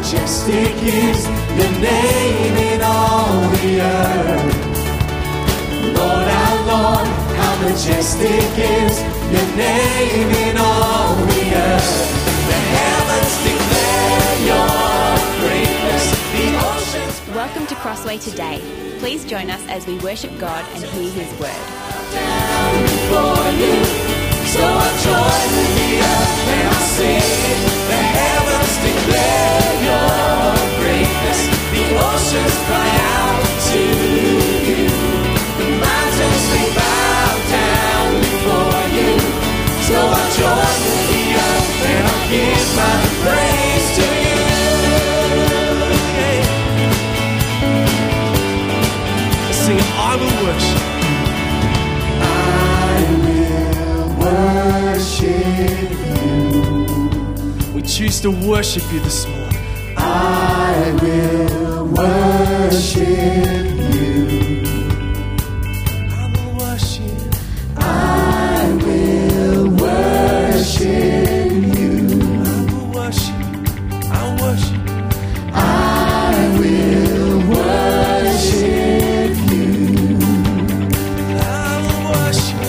majestic is your name in all the earth. Lord, our Lord, how majestic is your name in all the earth. The heavens declare your greatness, the oceans. Welcome to Crossway Today. Please join us as we worship God and hear His word. Down before you, so I join with the earth and I sing. The heavens declare your greatness, the oceans cry out to you. The mountains they bow down before you, so I join with the earth and I give my praise to you. Sing it, I will worship. Worship you. We choose to worship you this morning. I will worship you. I will worship. I will worship you. I will worship. I'll worship. I will worship you. I will worship.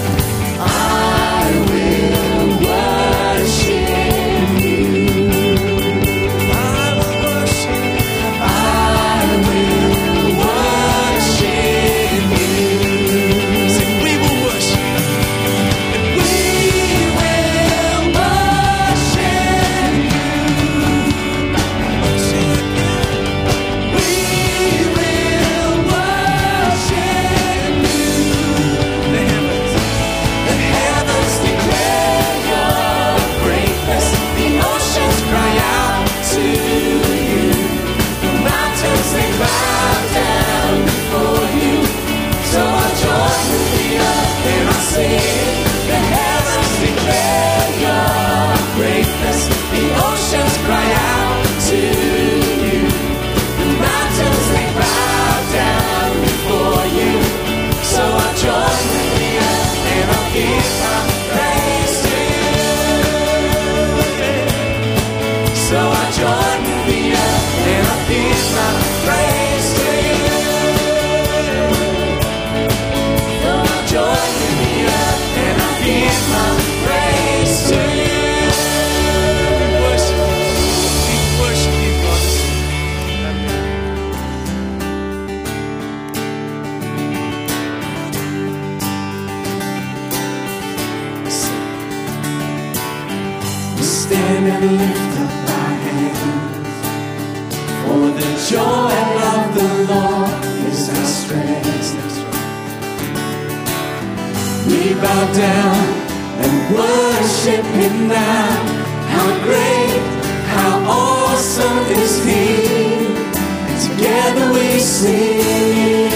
Stand and lift up our hands, for the joy of the Lord is our strength. We bow down and worship Him now. How great, how awesome is He, and together we sing.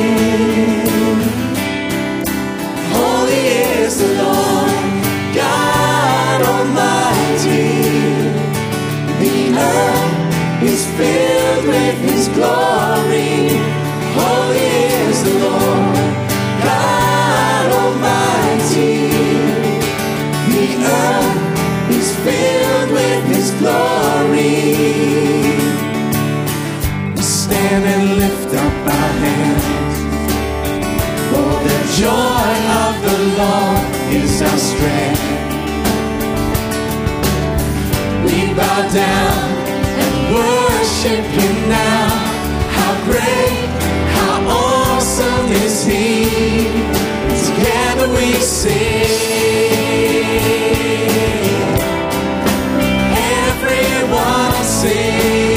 Holy is the Lord God Almighty. The earth is filled with His glory. Holy is the Lord God Almighty. The earth is filled with His glory. We stand and lift up our hands, for the joy of the Lord is our strength. We bow down and worship Him now. How great, how awesome is He. Together we sing. Everyone sing.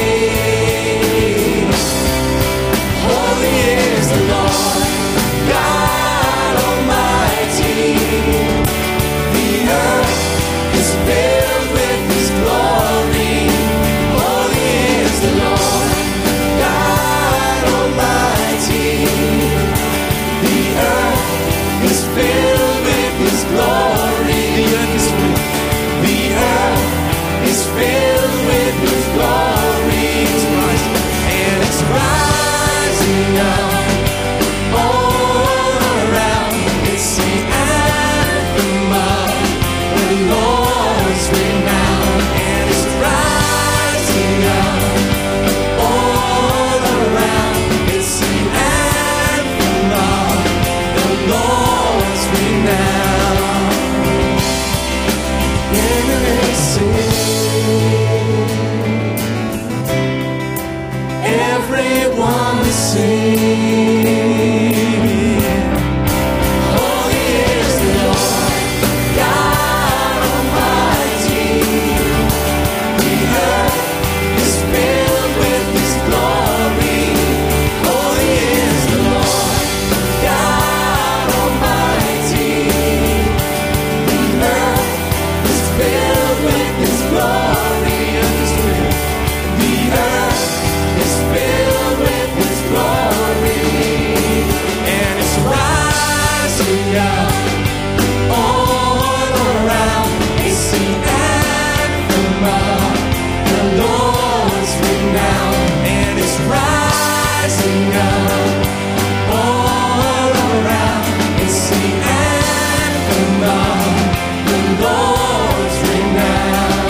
Holy is the Lord God Almighty. The earth is filled with His glory. Holy is the Lord God Almighty. The earth is filled with His glory. The earth is filled. The earth is filled with His glory. It's rising, and it's rising up all around. It's the anthem of the Lord's renown, and it's rising up above, the Lord's renown, and it's rising up all around. It's the anthem of the Lord's renown.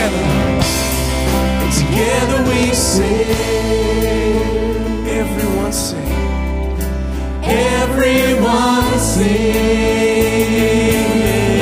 Together we sing. Everyone sing. Everyone sing.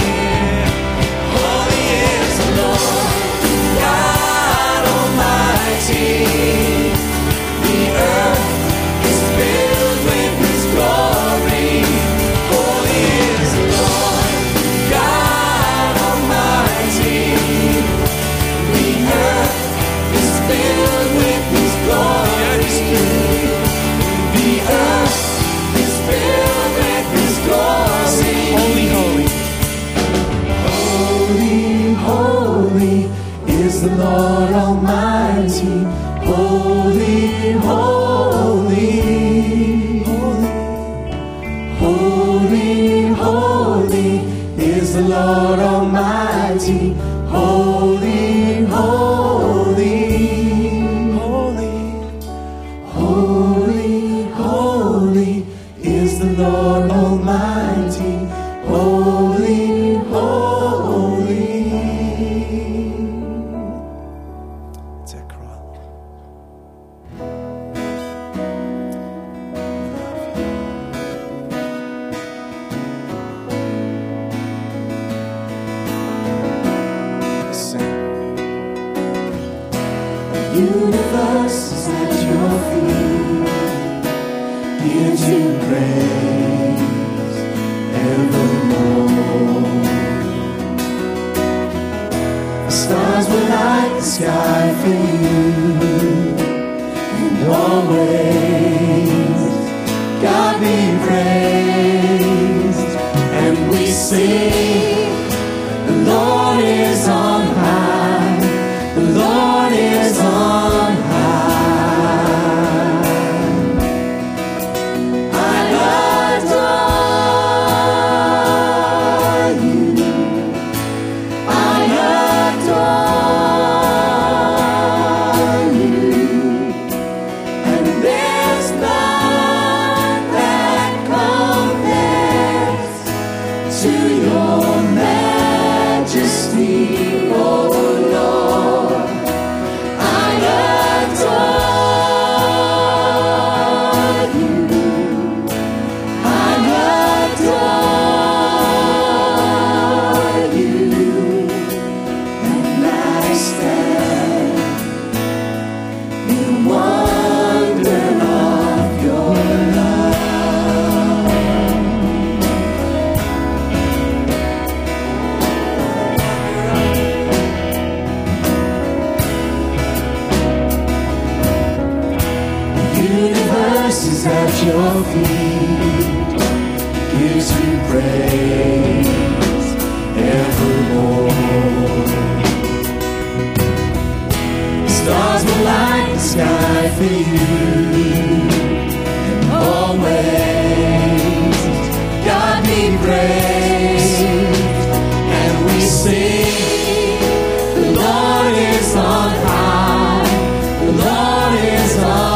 Holy is the Lord, God Almighty. The earth is filled with His glory. Holy is the Lord, God Almighty. The earth is filled with His glory. The earth is filled with His glory. Holy, holy. Holy, holy is the Lord Almighty. Holy, holy. Holy, holy is the Lord Almighty. Holy, holy. Holy, holy is the Lord Almighty. Holy, holy. It's that cry. Sing. The universe is at your feet. Gives you praise evermore. The stars will light the sky for you, and always God be praised. And we sing, the Lord is on high, the Lord is on at your feet, gives you praise evermore. Stars will light the sky for you, and always God be praised. And we sing, the Lord is on high, the Lord is on high.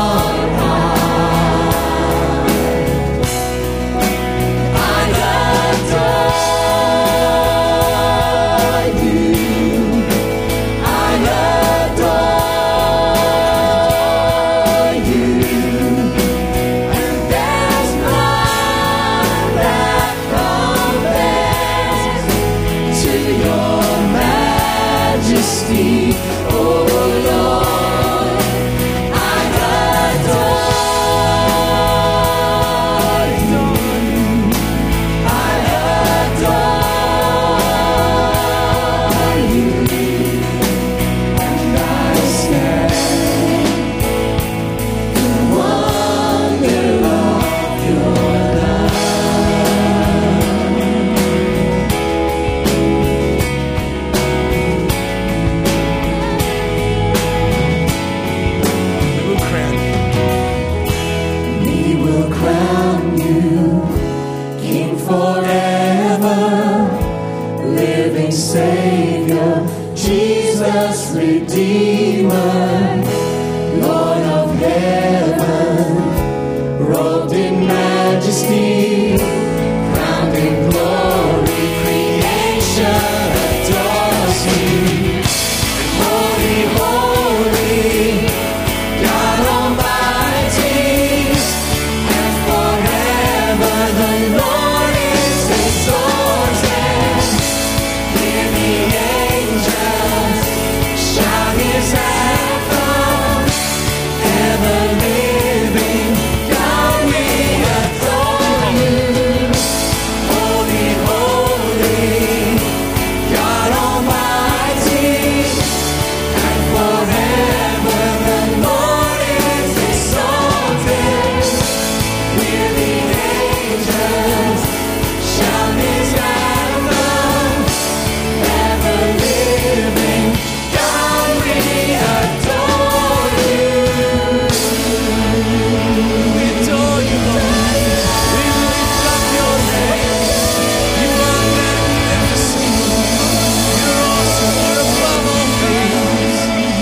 precious Redeemer, Lord of heaven, robed in majesty, crowned in glory, creation adores you. Holy, holy, God Almighty, and forever the Lord is exalted. Hear the angels shout His anthem, ever living God, we adore you. Holy, holy, God Almighty, and forever the Lord is exalted. Hear the angels shout His anthem, ever living God, we adore you. We adore you, Lord. We lift up your name. You are magnificent. You're awesome. You're above all things.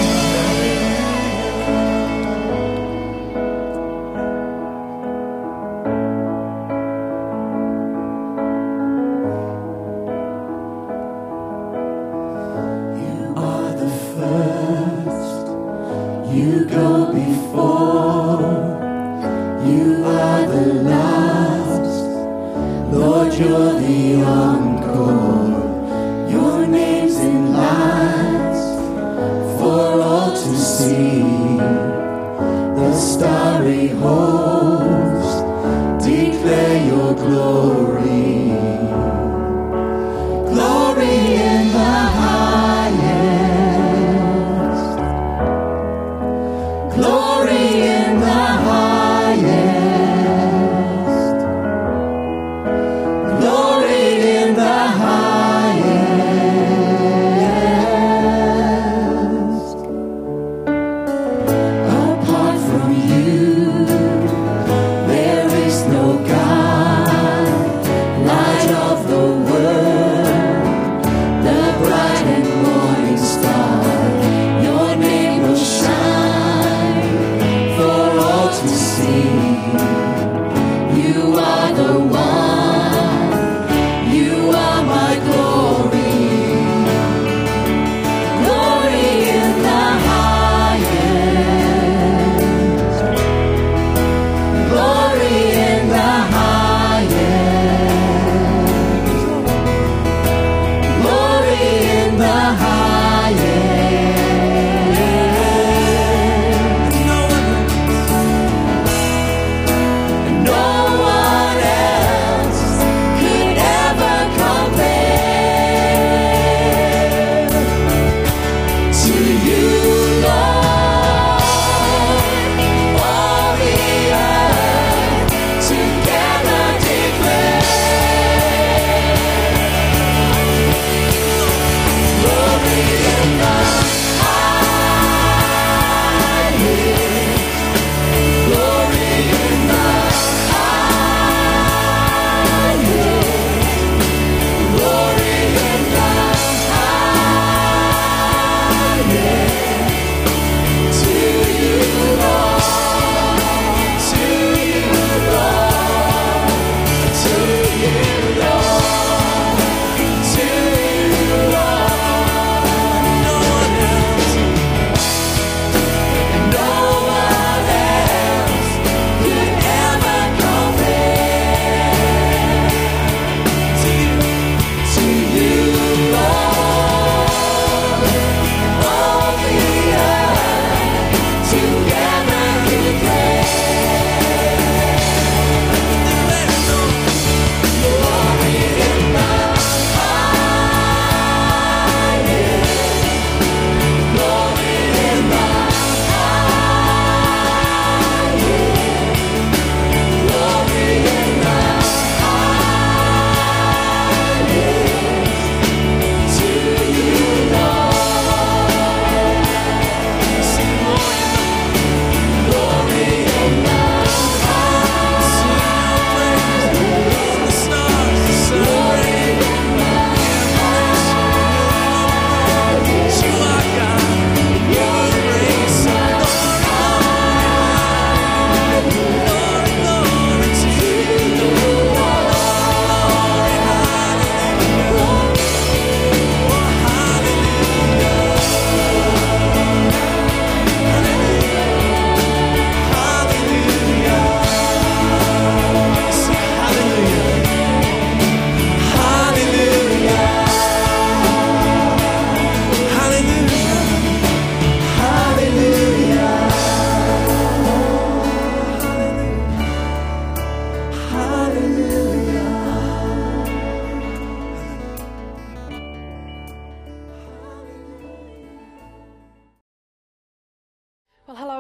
You are the first. You go before. You are the last. Lord, you're the encore. Your name's in lights for all to see. The starry host declare your glory. Glory in the highest.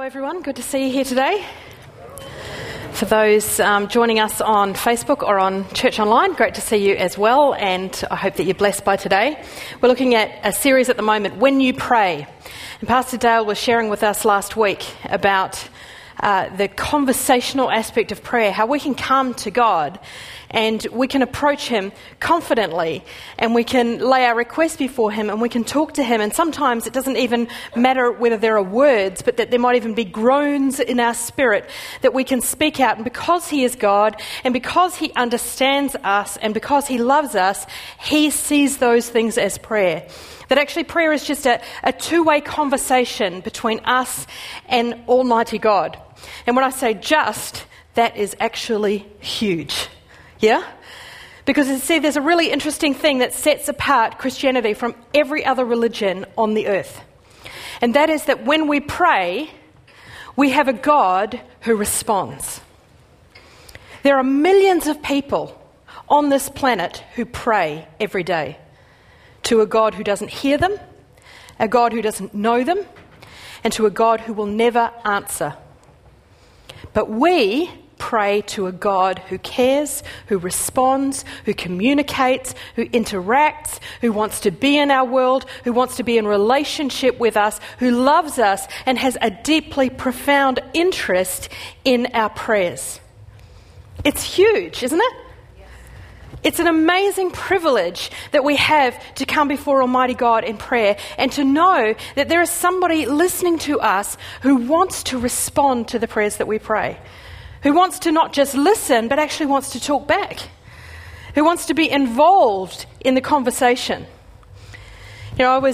Everyone, good to see you here today. For those joining us on Facebook or on Church Online, great to see you as well, and I hope that you're blessed by today. We're looking at a series at the moment, When You Pray, and Pastor Dale was sharing with us last week about the conversational aspect of prayer, how we can come to God and we can approach Him confidently, and we can lay our requests before Him, and we can talk to Him, and sometimes it doesn't even matter whether there are words, but that there might even be groans in our spirit that we can speak out. And because He is God, and because He understands us, and because He loves us, He sees those things as prayer. That actually prayer is just a two-way conversation between us and Almighty God. And when I say just, that is actually huge. Yeah? Because there's a really interesting thing that sets apart Christianity from every other religion on the earth. And that is that when we pray, we have a God who responds. There are millions of people on this planet who pray every day to a God who doesn't hear them, a God who doesn't know them, and to a God who will never answer. But we pray to a God who cares, who responds, who communicates, who interacts, who wants to be in our world, who wants to be in relationship with us, who loves us and has a deeply profound interest in our prayers. It's huge, isn't it? It's an amazing privilege that we have to come before Almighty God in prayer and to know that there is somebody listening to us who wants to respond to the prayers that we pray, who wants to not just listen but actually wants to talk back, who wants to be involved in the conversation. You know,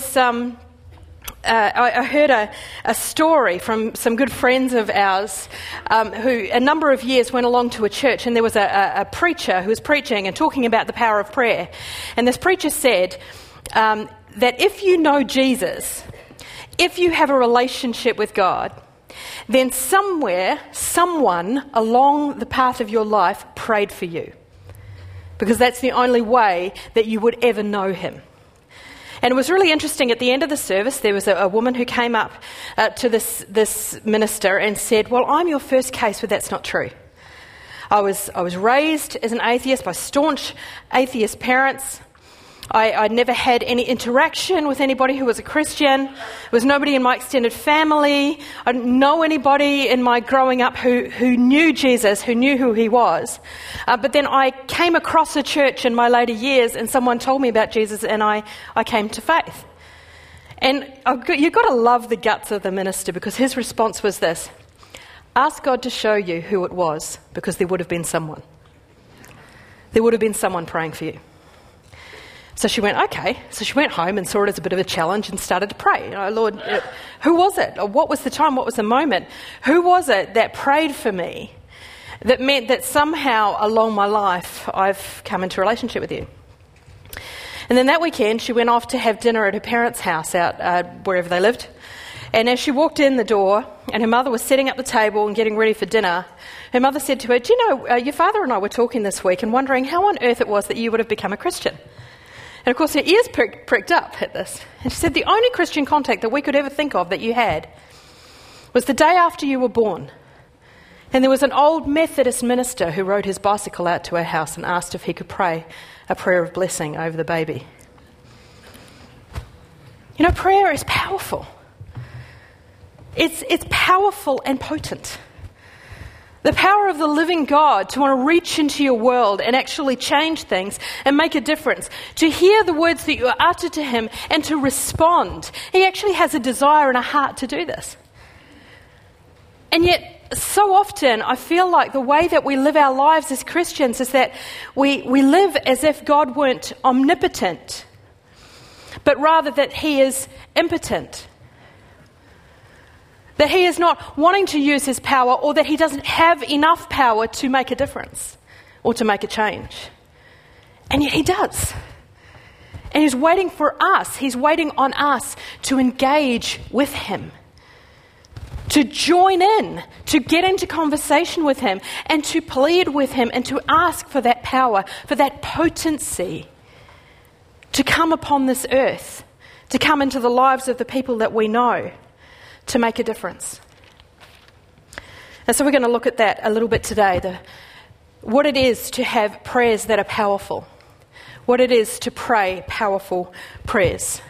I heard a story from some good friends of ours who a number of years went along to a church, and there was a preacher who was preaching and talking about the power of prayer. And this preacher said that if you know Jesus, if you have a relationship with God, then someone along the path of your life prayed for you, because that's the only way that you would ever know Him. And it was really interesting. At the end of the service, there was a woman who came up to this minister and said, "Well, I'm your first case where that's not true. I was raised as an atheist by staunch atheist parents. I'd never had any interaction with anybody who was a Christian. There was nobody in my extended family. I didn't know anybody in my growing up who knew Jesus, who knew who He was. But then I came across a church in my later years, and someone told me about Jesus, and I came to faith." And you've got to love the guts of the minister, because his response was this: "Ask God to show you who it was, because there would have been someone. There would have been someone praying for you." So she went, okay. So she went home and saw it as a bit of a challenge and started to pray. You know, Lord, who was it? Or what was the time? What was the moment? Who was it that prayed for me that meant that somehow along my life I've come into a relationship with you? And then that weekend she went off to have dinner at her parents' house out wherever they lived. And as she walked in the door and her mother was setting up the table and getting ready for dinner, her mother said to her, "Do you know, your father and I were talking this week and wondering how on earth it was that you would have become a Christian." And of course her ears pricked up at this. And she said, "The only Christian contact that we could ever think of that you had was the day after you were born. And there was an old Methodist minister who rode his bicycle out to our house and asked if he could pray a prayer of blessing over the baby." You know, prayer is powerful. It's powerful and potent. The power of the living God to want to reach into your world and actually change things and make a difference. To hear the words that you utter to Him and to respond. He actually has a desire and a heart to do this. And yet, so often, I feel like the way that we live our lives as Christians is that we live as if God weren't omnipotent, but rather that He is impotent. That He is not wanting to use His power, or that He doesn't have enough power to make a difference or to make a change. And yet He does. And He's waiting for us. He's waiting on us to engage with Him, to join in, to get into conversation with Him, and to plead with Him, and to ask for that power, for that potency to come upon this earth, to come into the lives of the people that we know, to make a difference. And so we're going to look at that a little bit today, what it is to have prayers that are powerful, what it is to pray powerful prayers.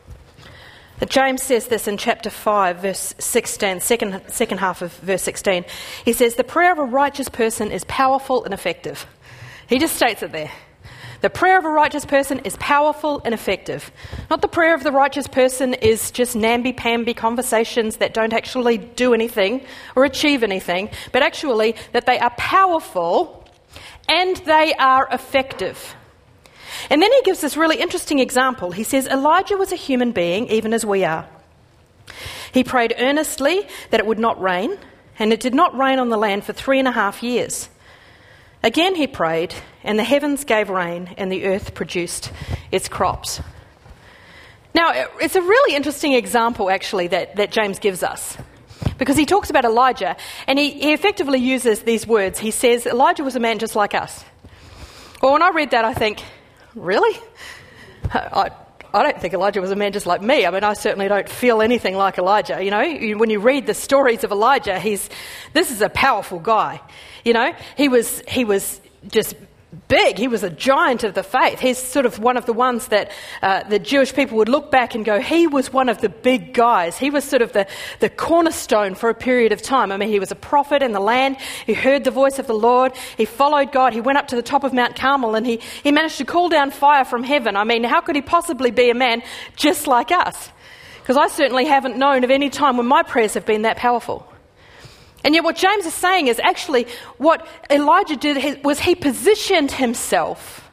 James says this in chapter 5, verse 16, second half of verse 16. He says, the prayer of a righteous person is powerful and effective. He just states it there. The prayer of a righteous person is powerful and effective. Not the prayer of the righteous person is just namby-pamby conversations that don't actually do anything or achieve anything, but actually that they are powerful and they are effective. And then he gives this really interesting example. He says, Elijah was a human being, even as we are. He prayed earnestly that it would not rain, and it did not rain on the land for 3.5 years. Again he prayed, and the heavens gave rain, and the earth produced its crops. Now, it's a really interesting example, actually, that James gives us. Because he talks about Elijah, and he effectively uses these words. He says, Elijah was a man just like us. Well, when I read that, I think, really? I don't think Elijah was a man just like me. I mean, I certainly don't feel anything like Elijah. You know, when you read the stories of Elijah, this is a powerful guy. You know, he was just big. He was a giant of the faith. He's sort of one of the ones that the Jewish people would look back and go, he was one of the big guys. He was sort of the cornerstone for a period of time. I mean, he was a prophet in the land. He heard the voice of the Lord. He followed God. He went up to the top of Mount Carmel and he managed to call down fire from heaven. I mean, how could he possibly be a man just like us? Because I certainly haven't known of any time when my prayers have been that powerful. And yet what James is saying is actually what Elijah did was he positioned himself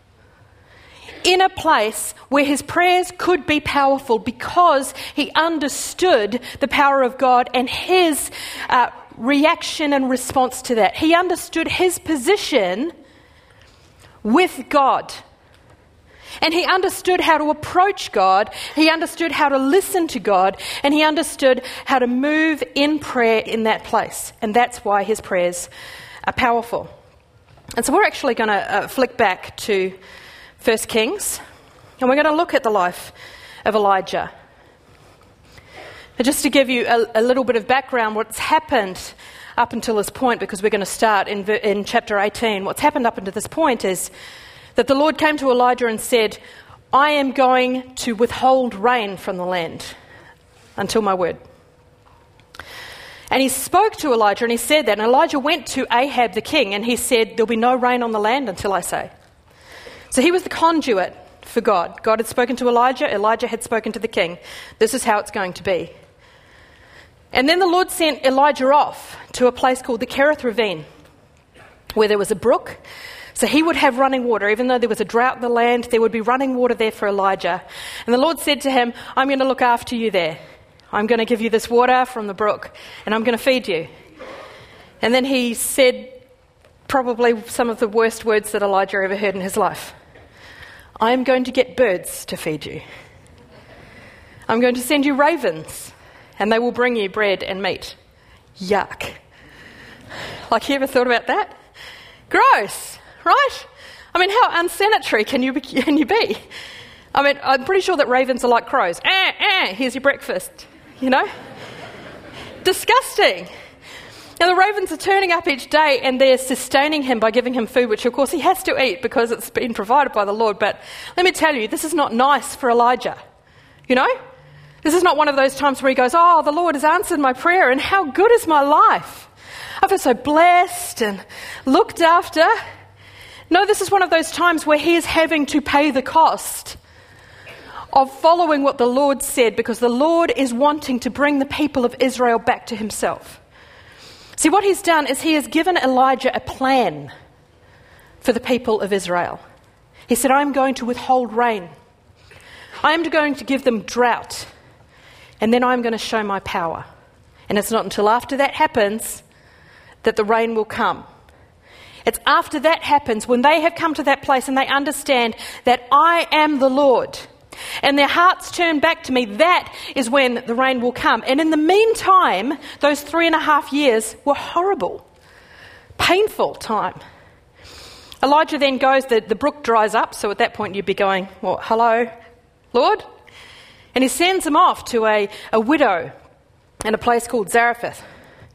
in a place where his prayers could be powerful because he understood the power of God and his reaction and response to that. He understood his position with God. And he understood how to approach God, he understood how to listen to God, and he understood how to move in prayer in that place. And that's why his prayers are powerful. And so we're actually going to flick back to 1 Kings, and we're going to look at the life of Elijah. And just to give you a little bit of background, what's happened up until this point, because we're going to start in chapter 18, what's happened up until this point is that the Lord came to Elijah and said, I am going to withhold rain from the land until my word. And he spoke to Elijah and he said that. And Elijah went to Ahab the king and he said, there'll be no rain on the land until I say. So he was the conduit for God. God had spoken to Elijah. Elijah had spoken to the king. This is how it's going to be. And then the Lord sent Elijah off to a place called the Kerith Ravine, where there was a brook. So he would have running water. Even though there was a drought in the land, there would be running water there for Elijah. And the Lord said to him, I'm going to look after you there. I'm going to give you this water from the brook, and I'm going to feed you. And then he said probably some of the worst words that Elijah ever heard in his life. I am going to get birds to feed you. I'm going to send you ravens, and they will bring you bread and meat. Yuck. Like, you ever thought about that? Gross. Right? I mean, how unsanitary can you be? I mean, I'm pretty sure that ravens are like crows. Here's your breakfast, you know? Disgusting. Now, the ravens are turning up each day and they're sustaining him by giving him food, which of course he has to eat because it's been provided by the Lord. But let me tell you, this is not nice for Elijah, you know? This is not one of those times where he goes, oh, the Lord has answered my prayer and how good is my life? I feel so blessed and looked after. No, this is one of those times where he is having to pay the cost of following what the Lord said, because the Lord is wanting to bring the people of Israel back to himself. See, what he's done is he has given Elijah a plan for the people of Israel. He said, I'm going to withhold rain. I am going to give them drought. And then I'm going to show my power. And it's not until after that happens that the rain will come. It's after that happens, when they have come to that place and they understand that I am the Lord, and their hearts turn back to me, that is when the rain will come. And in the meantime, those 3.5 years were horrible, painful time. Elijah then goes, the brook dries up, so at that point you'd be going, well, hello, Lord? And he sends him off to a widow in a place called Zarephath.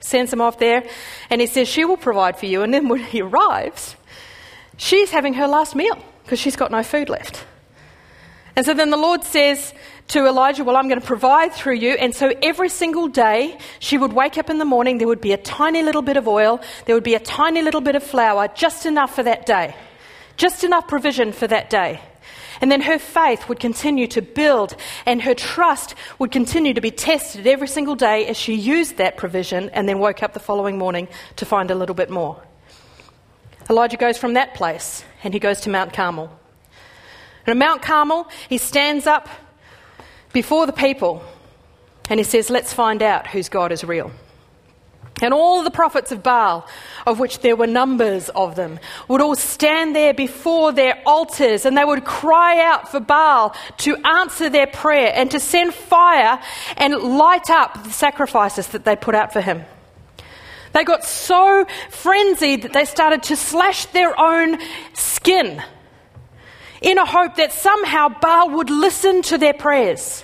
sends him off there, and he says, she will provide for you. And then when he arrives, she's having her last meal because she's got no food left. And so then the Lord says to Elijah, well, I'm going to provide through you. And so every single day she would wake up in the morning, there would be a tiny little bit of oil, there would be a tiny little bit of flour, just enough for that day, just enough provision for that day. And then her faith would continue to build and her trust would continue to be tested every single day as she used that provision and then woke up the following morning to find a little bit more. Elijah goes from that place and he goes to Mount Carmel. And at Mount Carmel, he stands up before the people and he says, let's find out whose God is real. And all the prophets of Baal, of which there were numbers of them, would all stand there before their altars and they would cry out for Baal to answer their prayer and to send fire and light up the sacrifices that they put out for him. They got so frenzied that they started to slash their own skin in a hope that somehow Baal would listen to their prayers.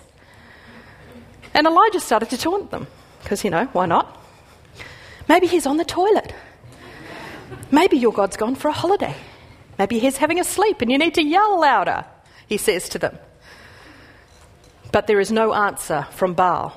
And Elijah started to taunt them, because, why not? Maybe he's on the toilet. Maybe your God's gone for a holiday. Maybe he's having a sleep and you need to yell louder, he says to them. But there is no answer from Baal.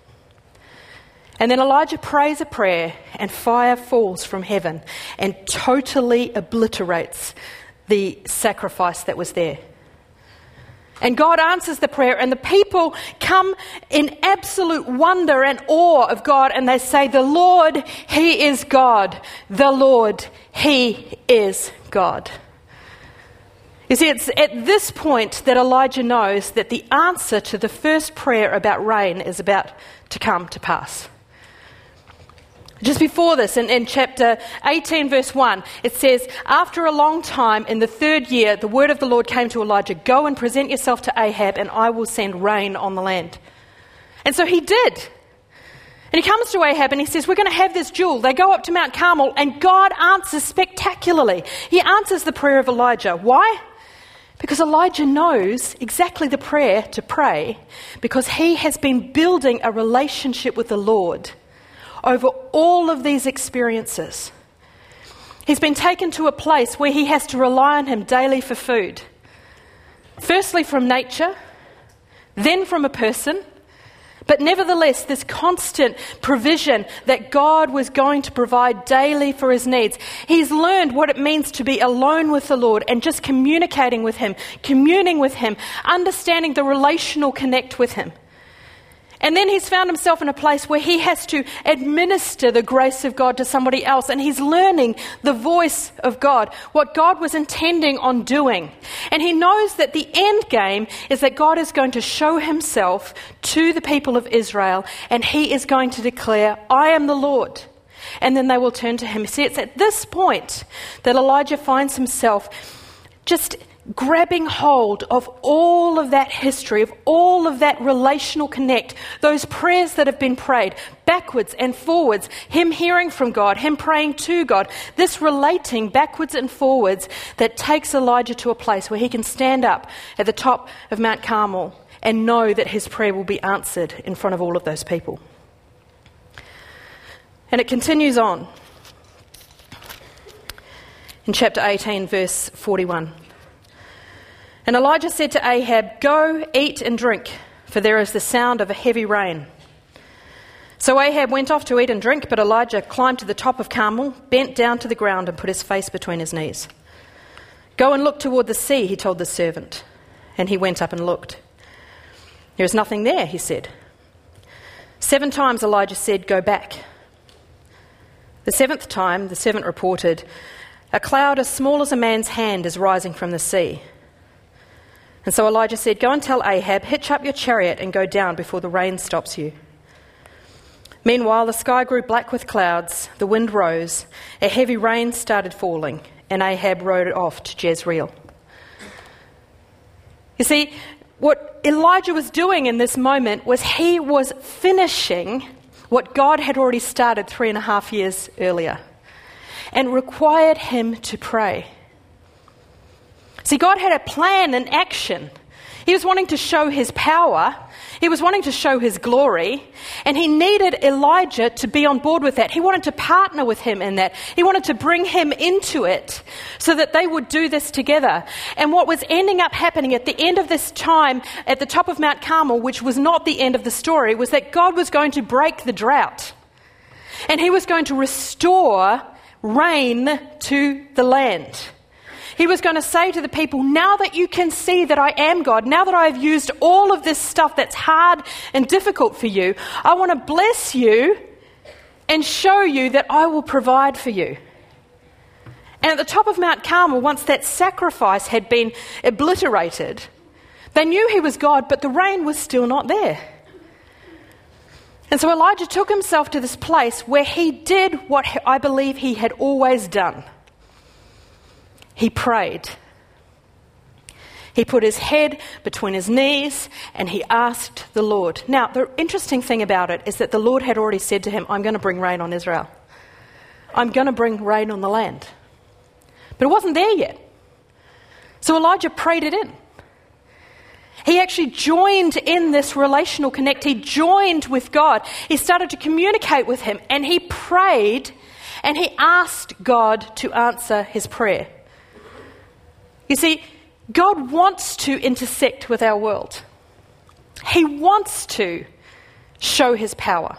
And then Elijah prays a prayer and fire falls from heaven and totally obliterates the sacrifice that was there. And God answers the prayer and the people come in absolute wonder and awe of God and they say, the Lord, He is God. The Lord, He is God. You see, it's at this point that Elijah knows that the answer to the first prayer about rain is about to come to pass. Just before this, in chapter 18, verse 1, it says, after a long time, in the 3rd year, the word of the Lord came to Elijah, go and present yourself to Ahab, and I will send rain on the land. And so he did. And he comes to Ahab and he says, we're going to have this duel. They go up to Mount Carmel, and God answers spectacularly. He answers the prayer of Elijah. Why? Because Elijah knows exactly the prayer to pray, because he has been building a relationship with the Lord over all of these experiences. He's been taken to a place where he has to rely on him daily for food. Firstly from nature, then from a person, but nevertheless this constant provision that God was going to provide daily for his needs. He's learned what it means to be alone with the Lord and just communicating with him, communing with him, understanding the relational connect with him. And then he's found himself in a place where he has to administer the grace of God to somebody else. And he's learning the voice of God, what God was intending on doing. And he knows that the end game is that God is going to show himself to the people of Israel. And he is going to declare, I am the Lord. And then they will turn to him. See, it's at this point that Elijah finds himself just grabbing hold of all of that history, of all of that relational connect, those prayers that have been prayed backwards and forwards, him hearing from God, him praying to God, this relating backwards and forwards that takes Elijah to a place where he can stand up at the top of Mount Carmel and know that his prayer will be answered in front of all of those people. And it continues on in chapter 18, verse 41. And Elijah said to Ahab, go, eat and drink, for there is the sound of a heavy rain. So Ahab went off to eat and drink, but Elijah climbed to the top of Carmel, bent down to the ground and put his face between his knees. Go and look toward the sea, he told the servant. And he went up and looked. There is nothing there, he said. 7 times Elijah said, go back. The 7th time the servant reported, a cloud as small as a man's hand is rising from the sea. And so Elijah said, go and tell Ahab, hitch up your chariot and go down before the rain stops you. Meanwhile, the sky grew black with clouds, the wind rose, a heavy rain started falling, and Ahab rode off to Jezreel. You see, what Elijah was doing in this moment was he was finishing what God had already started 3.5 years earlier and required him to pray. See, God had a plan and action. He was wanting to show his power. He was wanting to show his glory, and he needed Elijah to be on board with that. He wanted to partner with him in that. He wanted to bring him into it so that they would do this together. And what was ending up happening at the end of this time at the top of Mount Carmel, which was not the end of the story, was that God was going to break the drought. And he was going to restore rain to the land. He was going to say to the people, now that you can see that I am God, now that I've used all of this stuff that's hard and difficult for you, I want to bless you and show you that I will provide for you. And at the top of Mount Carmel, once that sacrifice had been obliterated, they knew he was God, but the rain was still not there. And so Elijah took himself to this place where he did what I believe he had always done. He prayed. He put his head between his knees and he asked the Lord. Now, the interesting thing about it is that the Lord had already said to him, I'm going to bring rain on Israel. I'm going to bring rain on the land. But it wasn't there yet. So Elijah prayed it in. He actually joined in this relational connect. He joined with God. He started to communicate with him and he prayed and he asked God to answer his prayer. You see, God wants to intersect with our world. He wants to show his power.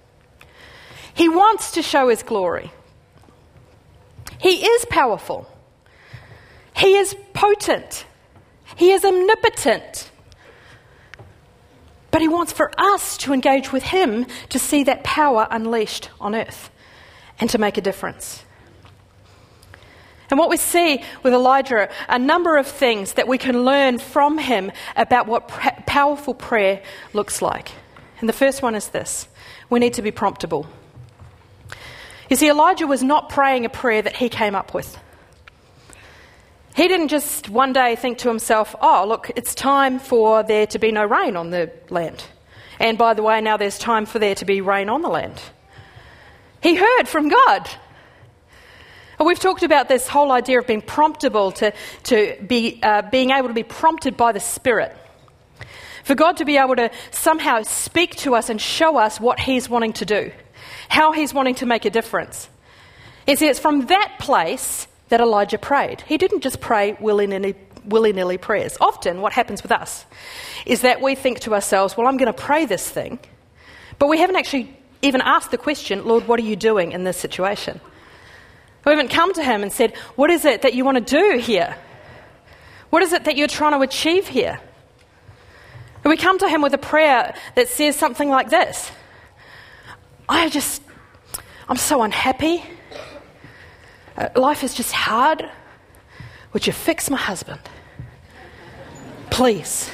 He wants to show his glory. He is powerful. He is potent. He is omnipotent. But he wants for us to engage with him to see that power unleashed on earth and to make a difference. And what we see with Elijah are a number of things that we can learn from him about what powerful prayer looks like. And the first one is this: we need to be promptable. You see, Elijah was not praying a prayer that he came up with. He didn't just one day think to himself, oh, look, it's time for there to be no rain on the land. And by the way, now there's time for there to be rain on the land. He heard from God. And we've talked about this whole idea of being promptable, to be being able to be prompted by the Spirit. For God to be able to somehow speak to us and show us what he's wanting to do, how he's wanting to make a difference. You see, it's from that place that Elijah prayed. He didn't just pray willy-nilly prayers. Often what happens with us is that we think to ourselves, well, I'm going to pray this thing, but we haven't actually even asked the question, Lord, what are you doing in this situation? We haven't come to him and said, what is it that you want to do here? What is it that you're trying to achieve here? And we come to him with a prayer that says something like this: I'm so unhappy. Life is just hard. Would you fix my husband? Please.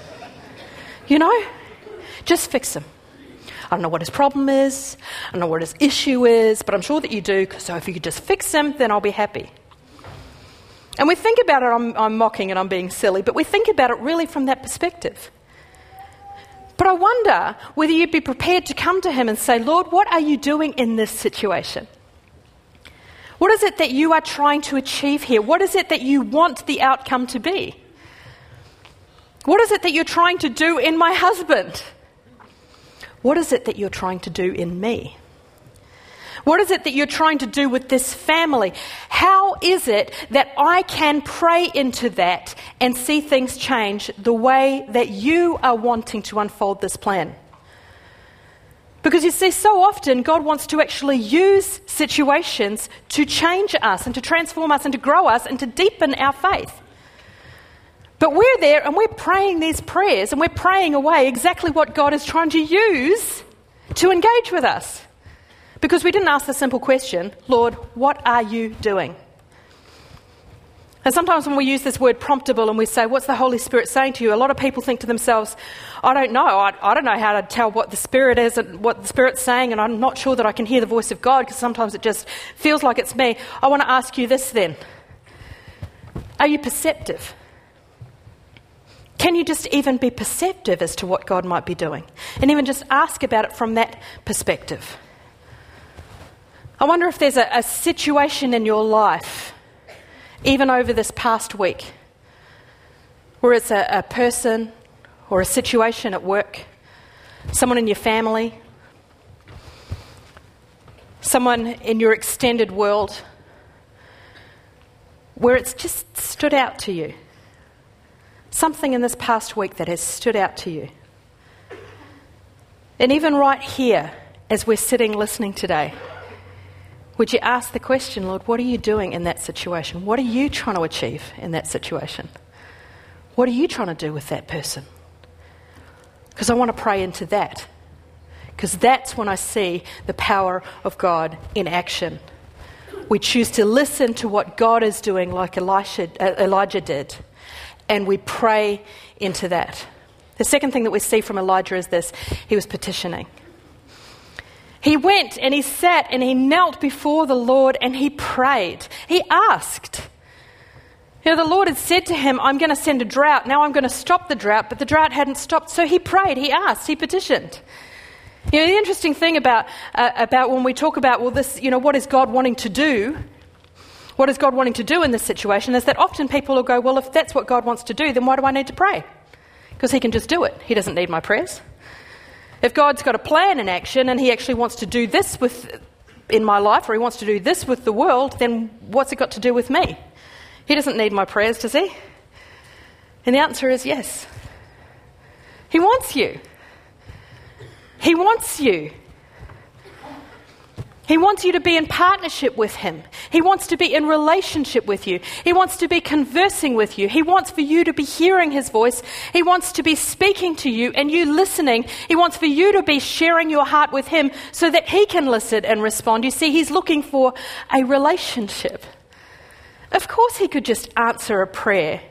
You know, just fix him. I don't know what his problem is. I don't know what his issue is, but I'm sure that you do. So if you could just fix him, then I'll be happy. And we think about it, I'm mocking and I'm being silly, but we think about it really from that perspective. But I wonder whether you'd be prepared to come to him and say, Lord, what are you doing in this situation? What is it that you are trying to achieve here? What is it that you want the outcome to be? What is it that you're trying to do in my husband? What is it that you're trying to do in me? What is it that you're trying to do with this family? How is it that I can pray into that and see things change the way that you are wanting to unfold this plan? Because you see, so often God wants to actually use situations to change us and to transform us and to grow us and to deepen our faith. But we're there and we're praying these prayers and we're praying away exactly what God is trying to use to engage with us. Because we didn't ask the simple question, Lord, what are you doing? And sometimes when we use this word promptable and we say, what's the Holy Spirit saying to you? A lot of people think to themselves, I don't know. I don't know how to tell what the Spirit is and what the Spirit's saying, and I'm not sure that I can hear the voice of God because sometimes it just feels like it's me. I want to ask you this then. Are you perceptive? Can you just even be perceptive as to what God might be doing? And even just ask about it from that perspective. I wonder if there's a situation in your life, even over this past week, where it's a person or a situation at work, someone in your family, someone in your extended world, where it's just stood out to you. Something in this past week that has stood out to you. And even right here, as we're sitting listening today, would you ask the question, Lord, what are you doing in that situation? What are you trying to achieve in that situation? What are you trying to do with that person? Because I want to pray into that. Because that's when I see the power of God in action. We choose to listen to what God is doing like Elijah did. And we pray into that. The second thing that we see from Elijah is this. He was petitioning. He went and he sat and he knelt before the Lord and he prayed. He asked. You know, the Lord had said to him, I'm going to send a drought. Now I'm going to stop the drought. But the drought hadn't stopped. So he prayed, he asked, he petitioned. You know, the interesting thing about when we talk about, well, this, you know, what is God wanting to do? What is God wanting to do in this situation is that often people will go, well, if that's what God wants to do, then why do I need to pray? Because he can just do it. He doesn't need my prayers. If God's got a plan in action and he actually wants to do this in my life, or he wants to do this with the world, then what's it got to do with me? He doesn't need my prayers, does he? And the answer is yes. He wants you. He wants you. He wants you to be in partnership with him. He wants to be in relationship with you. He wants to be conversing with you. He wants for you to be hearing his voice. He wants to be speaking to you and you listening. He wants for you to be sharing your heart with him so that he can listen and respond. You see, he's looking for a relationship. Of course he could just answer a prayer.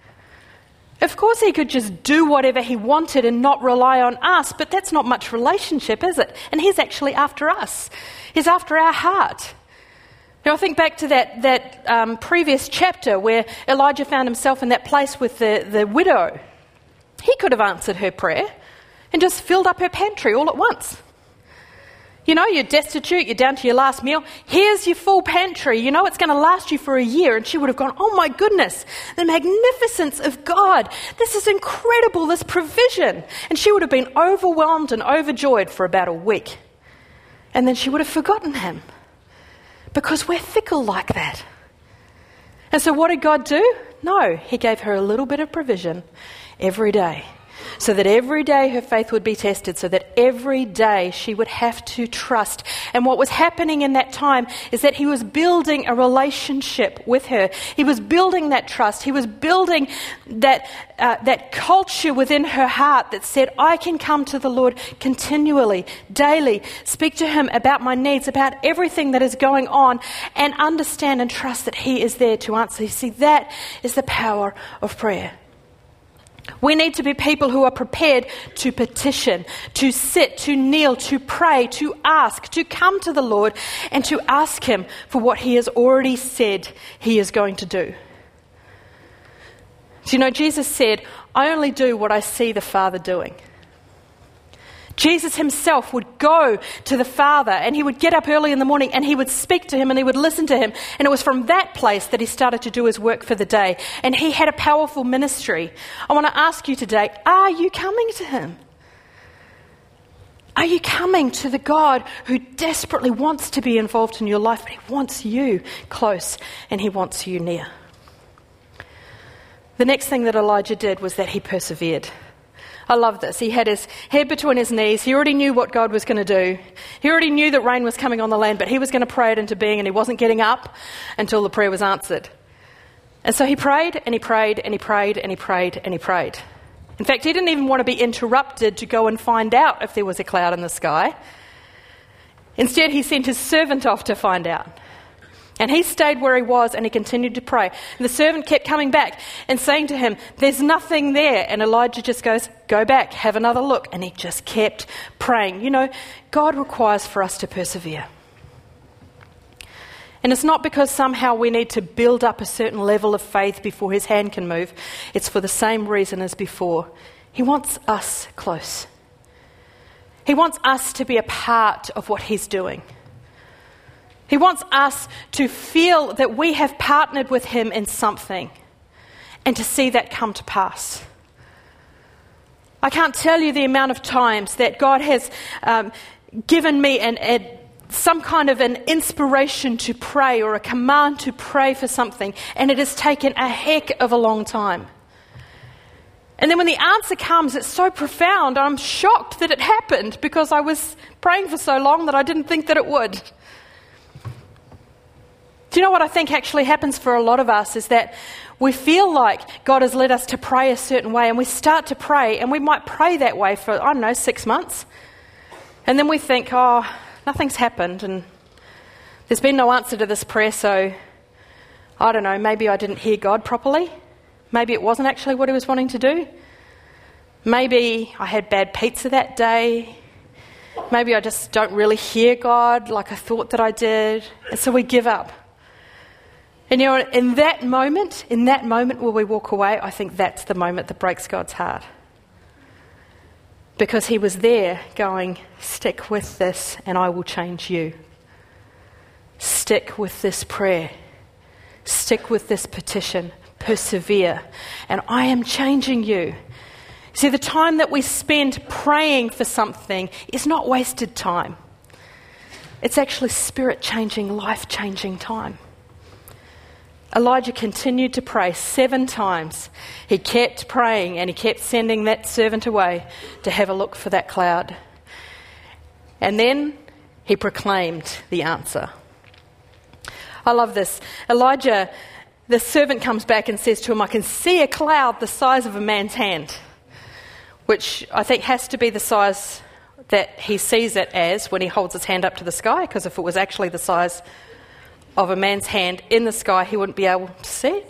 Of course he could just do whatever he wanted and not rely on us, but that's not much relationship, is it? And he's actually after us. He's after our heart. Now I think back to that previous chapter where Elijah found himself in that place with the widow. He could have answered her prayer and just filled up her pantry all at once. You know, you're destitute, you're down to your last meal. Here's your full pantry. You know, it's going to last you for a year. And she would have gone, oh my goodness, the magnificence of God. This is incredible, this provision. And she would have been overwhelmed and overjoyed for about a week. And then she would have forgotten him. Because we're fickle like that. And so what did God do? No, he gave her a little bit of provision every day. So that every day her faith would be tested, so that every day she would have to trust. And what was happening in that time is that he was building a relationship with her. He was building that trust. He was building that culture within her heart that said, I can come to the Lord continually, daily, speak to him about my needs, about everything that is going on, and understand and trust that he is there to answer. You see, that is the power of prayer. We need to be people who are prepared to petition, to sit, to kneel, to pray, to ask, to come to the Lord and to ask him for what he has already said he is going to do. So, you know, Jesus said, I only do what I see the Father doing. Jesus himself would go to the Father and he would get up early in the morning and he would speak to him and he would listen to him. And it was from that place that he started to do his work for the day. And he had a powerful ministry. I want to ask you today, are you coming to him? Are you coming to the God who desperately wants to be involved in your life, but he wants you close and he wants you near? The next thing that Elijah did was that he persevered. I love this. He had his head between his knees. He already knew what God was going to do. He already knew that rain was coming on the land, but he was going to pray it into being, and he wasn't getting up until the prayer was answered. And so he prayed and he prayed and he prayed and he prayed and he prayed. In fact, he didn't even want to be interrupted to go and find out if there was a cloud in the sky. Instead, he sent his servant off to find out. And he stayed where he was and he continued to pray. And the servant kept coming back and saying to him, there's nothing there. And Elijah just goes, go back, have another look. And he just kept praying. You know, God requires for us to persevere. And it's not because somehow we need to build up a certain level of faith before his hand can move. It's for the same reason as before. He wants us close. He wants us to be a part of what he's doing. He wants us to feel that we have partnered with him in something and to see that come to pass. I can't tell you the amount of times that God has given me some kind of an inspiration to pray or a command to pray for something, and it has taken a heck of a long time. And then when the answer comes, it's so profound. I'm shocked that it happened because I was praying for so long that I didn't think that it would. Do you know what I think actually happens for a lot of us is that we feel like God has led us to pray a certain way, and we start to pray, and we might pray that way for, 6 months. And then we think, nothing's happened, and there's been no answer to this prayer, so I don't know, maybe I didn't hear God properly. Maybe it wasn't actually what he was wanting to do. Maybe I had bad pizza that day. Maybe I just don't really hear God like I thought that I did. And so we give up. And in that moment where we walk away, I think that's the moment that breaks God's heart. Because he was there going, stick with this and I will change you. Stick with this prayer. Stick with this petition. Persevere. And I am changing you. See, the time that we spend praying for something is not wasted time. It's actually spirit-changing, life-changing time. Elijah continued to pray 7 times. He kept praying and he kept sending that servant away to have a look for that cloud. And then he proclaimed the answer. I love this. Elijah, the servant comes back and says to him, I can see a cloud the size of a man's hand, which I think has to be the size that he sees it as when he holds his hand up to the sky, because if it was actually the size of a man's hand in the sky, he wouldn't be able to see it.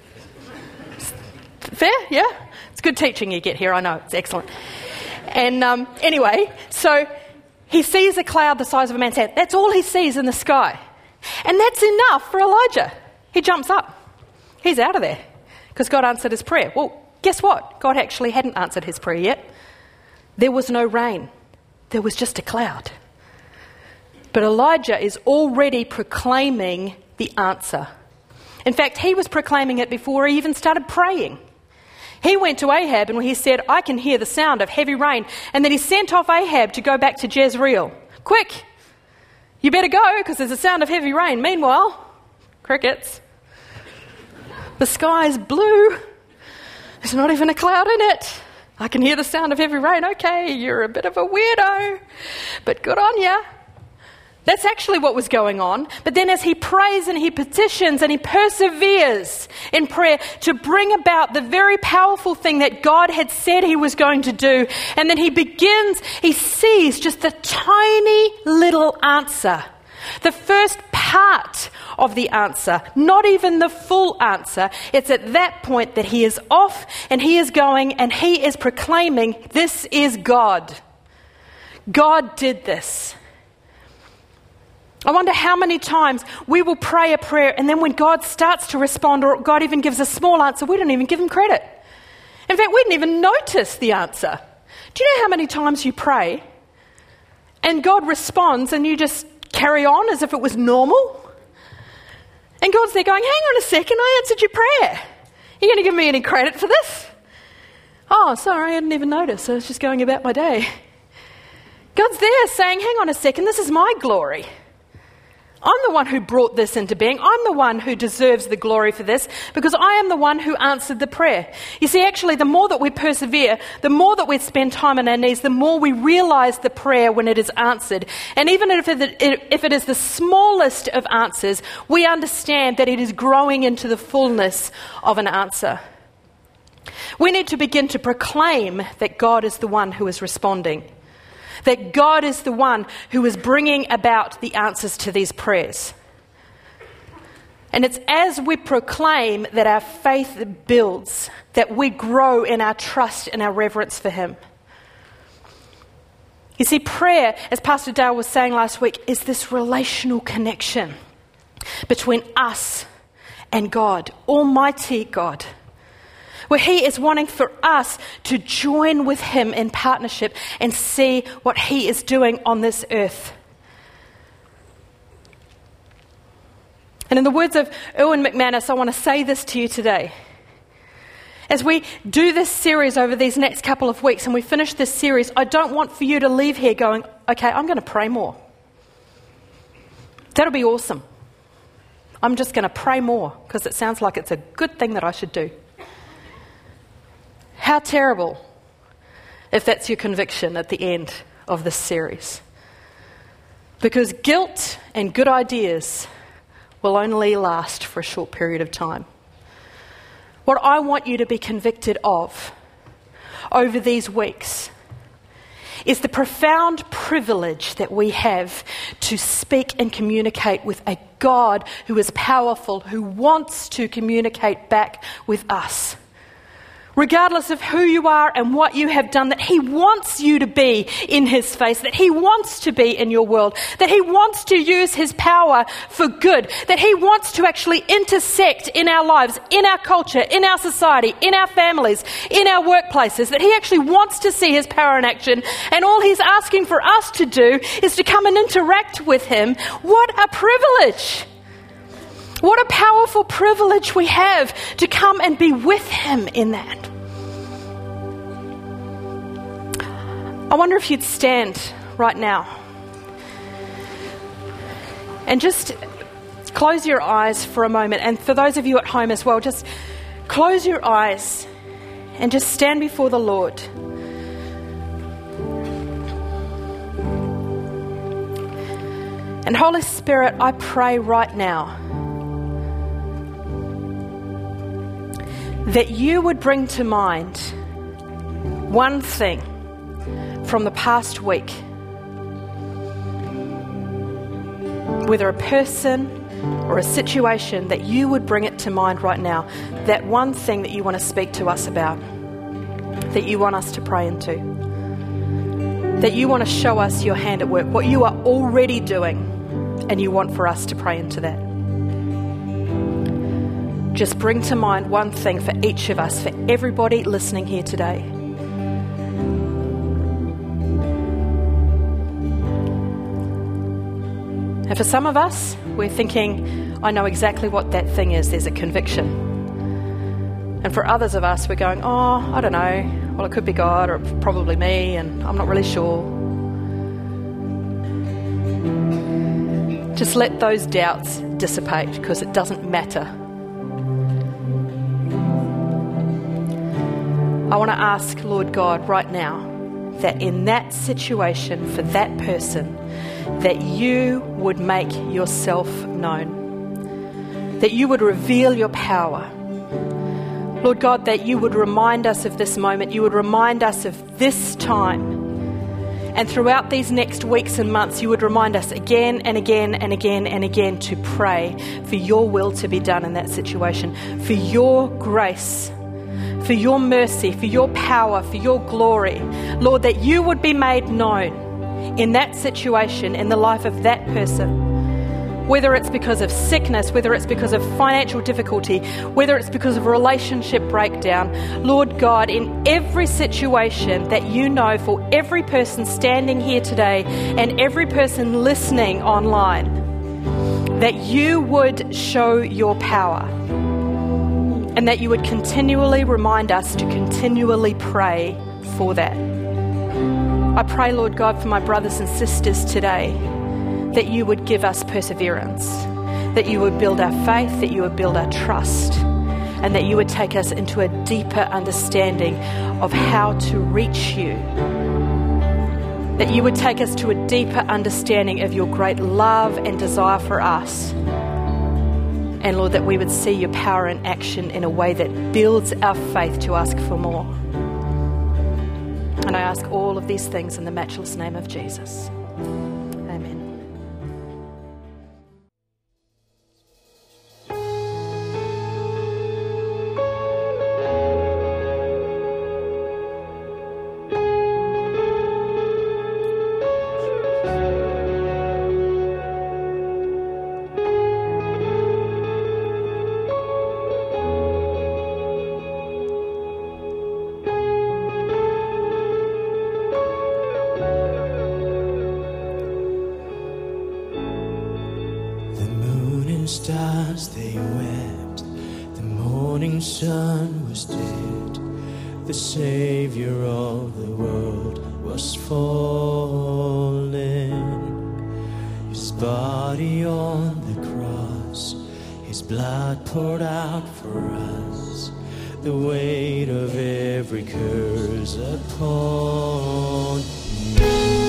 Fair? Yeah? It's good teaching you get here, I know. It's excellent. And anyway, so he sees a cloud the size of a man's hand. That's all he sees in the sky. And that's enough for Elijah. He jumps up. He's out of there because God answered his prayer. Well, guess what? God actually hadn't answered his prayer yet. There was no rain. There was just a cloud. But Elijah is already proclaiming the answer. In fact, he was proclaiming it before he even started praying. He went to Ahab and he said, I can hear the sound of heavy rain. And then he sent off Ahab to go back to Jezreel. Quick, you better go because there's a sound of heavy rain. Meanwhile, crickets. The sky's blue. There's not even a cloud in it. I can hear the sound of heavy rain. Okay, you're a bit of a weirdo, but good on ya. That's actually what was going on. But then as he prays and he petitions and he perseveres in prayer to bring about the very powerful thing that God had said he was going to do, and then he sees just the tiny little answer. The first part of the answer, not even the full answer. It's at that point that he is off and he is going and he is proclaiming, this is God. God did this. I wonder how many times we will pray a prayer and then when God starts to respond or God even gives a small answer, we don't even give him credit. In fact, we didn't even notice the answer. Do you know how many times you pray and God responds and you just carry on as if it was normal? And God's there going, hang on a second, I answered your prayer. Are you going to give me any credit for this? Oh, sorry, I didn't even notice. I was just going about my day. God's there saying, hang on a second, this is my glory. I'm the one who brought this into being. I'm the one who deserves the glory for this because I am the one who answered the prayer. You see, actually, the more that we persevere, the more that we spend time on our knees, the more we realize the prayer when it is answered. And even if it is the smallest of answers, we understand that it is growing into the fullness of an answer. We need to begin to proclaim that God is the one who is responding. That God is the one who is bringing about the answers to these prayers. And it's as we proclaim that our faith builds, that we grow in our trust and our reverence for him. You see, prayer, as Pastor Dale was saying last week, is this relational connection between us and God, Almighty God, where he is wanting for us to join with him in partnership and see what he is doing on this earth. And in the words of Erwin McManus, I want to say this to you today. As we do this series over these next couple of weeks and we finish this series, I don't want for you to leave here going, okay, I'm going to pray more. That'll be awesome. I'm just going to pray more because it sounds like it's a good thing that I should do. How terrible if that's your conviction at the end of this series. Because guilt and good ideas will only last for a short period of time. What I want you to be convicted of over these weeks is the profound privilege that we have to speak and communicate with a God who is powerful, who wants to communicate back with us. Regardless of who you are and what you have done, that He wants you to be in His face, that He wants to be in your world, that He wants to use His power for good, that He wants to actually intersect in our lives, in our culture, in our society, in our families, in our workplaces, that He actually wants to see His power in action, and all He's asking for us to do is to come and interact with Him. What a privilege! What a powerful privilege we have to come and be with Him in that. I wonder if you'd stand right now and just close your eyes for a moment. And for those of you at home as well, just close your eyes and just stand before the Lord. And Holy Spirit, I pray right now that you would bring to mind one thing from the past week, whether a person or a situation, that you would bring it to mind right now, that one thing that you want to speak to us about, that you want us to pray into, that you want to show us your hand at work, what you are already doing, and you want for us to pray into that. Just bring to mind one thing for each of us, for everybody listening here today. And for some of us, we're thinking, I know exactly what that thing is. There's a conviction. And for others of us, we're going, oh, I don't know. Well, it could be God or probably me, and I'm not really sure. Just let those doubts dissipate, because it doesn't matter. I want to ask, Lord God, right now, that in that situation, for that person, that you would make yourself known, that you would reveal your power. Lord God, that you would remind us of this moment, you would remind us of this time, and throughout these next weeks and months, you would remind us again and again and again and again to pray for your will to be done in that situation, for your grace, for your mercy, for your power, for your glory. Lord, that you would be made known in that situation, in the life of that person, whether it's because of sickness, whether it's because of financial difficulty, whether it's because of a relationship breakdown. Lord God, in every situation that you know, for every person standing here today and every person listening online, that you would show your power, and that you would continually remind us to continually pray for that. I pray, Lord God, for my brothers and sisters today, that you would give us perseverance, that you would build our faith, that you would build our trust, and that you would take us into a deeper understanding of how to reach you, that you would take us to a deeper understanding of your great love and desire for us. And Lord, that we would see your power in action in a way that builds our faith to ask for more. And I ask all of these things in the matchless name of Jesus. Amen. Stars they wept, The morning sun was dead, the Savior of the world was fallen. His body on the cross, His blood poured out for us, the weight of every curse upon me.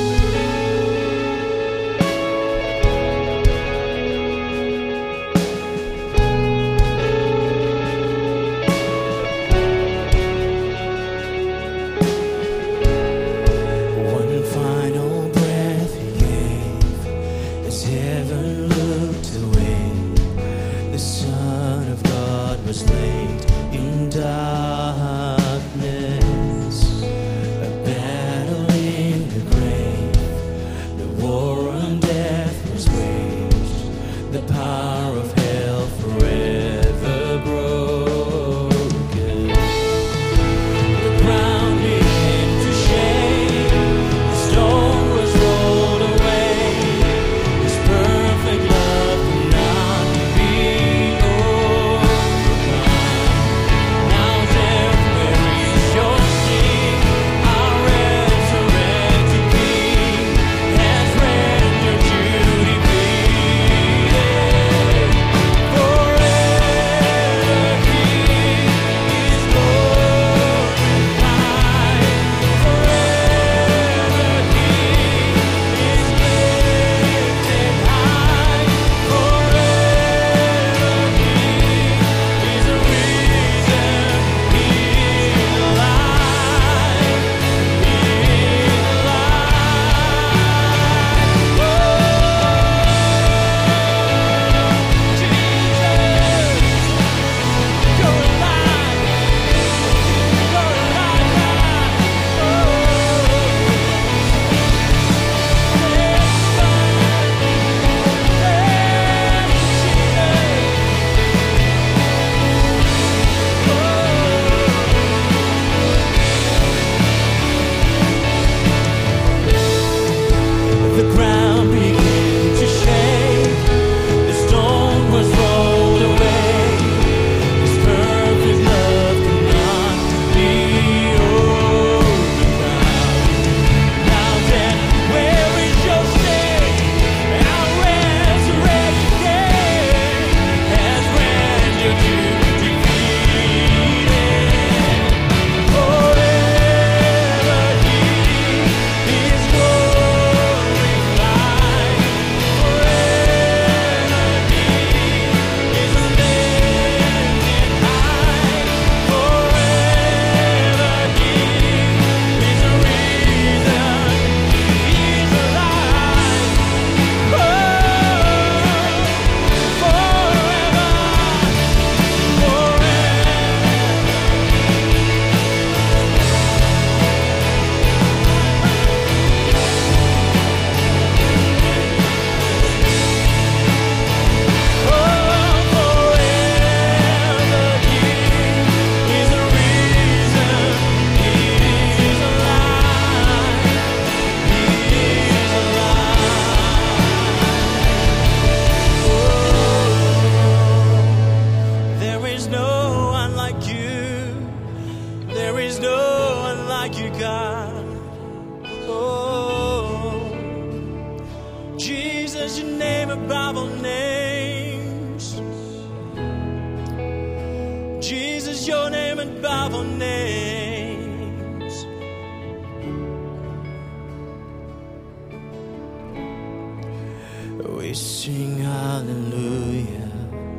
We sing hallelujah,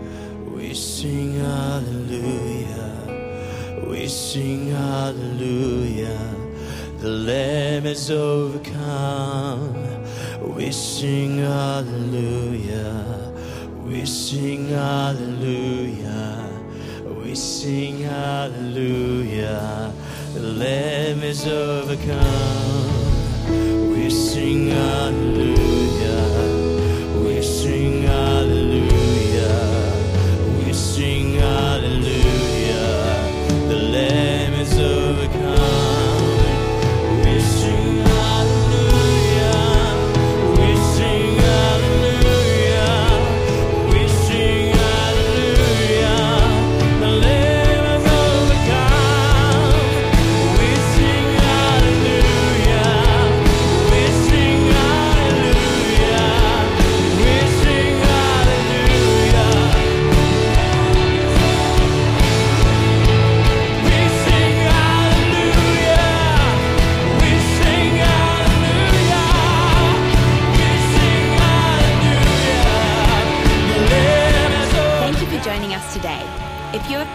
we sing hallelujah, we sing hallelujah. The Lamb is overcome. We sing hallelujah, we sing hallelujah, we sing hallelujah. The Lamb is overcome. We sing hallelujah, we sing hallelujah, we sing hallelujah. The Lamb is overcome. We sing hallelujah, we sing hallelujah, we sing hallelujah. The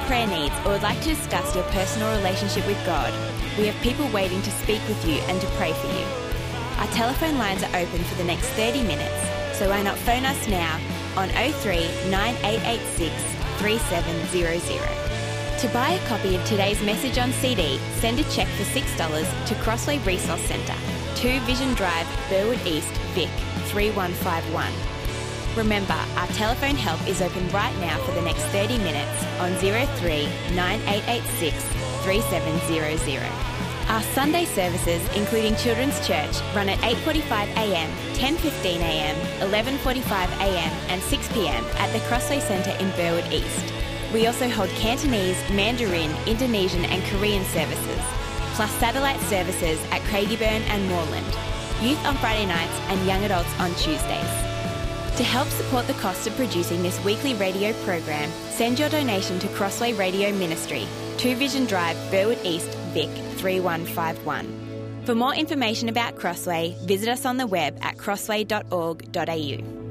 prayer needs or would like to discuss your personal relationship with God, we have people waiting to speak with you and to pray for you. Our telephone lines are open for the next 30 minutes, so why not phone us now on 03 9886 3700. To buy a copy of today's message on CD, send a cheque for $6 to Crossway Resource Centre, 2 Vision Drive, Burwood East, Vic 3151. Remember, our telephone help is open right now for the next 30 minutes on 03 9886 3700. Our Sunday services, including Children's Church, run at 8:45am, 10:15am, 11:45am and 6pm at the Crossway Centre in Burwood East. We also hold Cantonese, Mandarin, Indonesian and Korean services, plus satellite services at Craigieburn and Moreland, youth on Friday nights and young adults on Tuesdays. To help support the cost of producing this weekly radio program, send your donation to Crossway Radio Ministry, 2 Vision Drive, Burwood East, Vic 3151. For more information about Crossway, visit us on the web at crossway.org.au.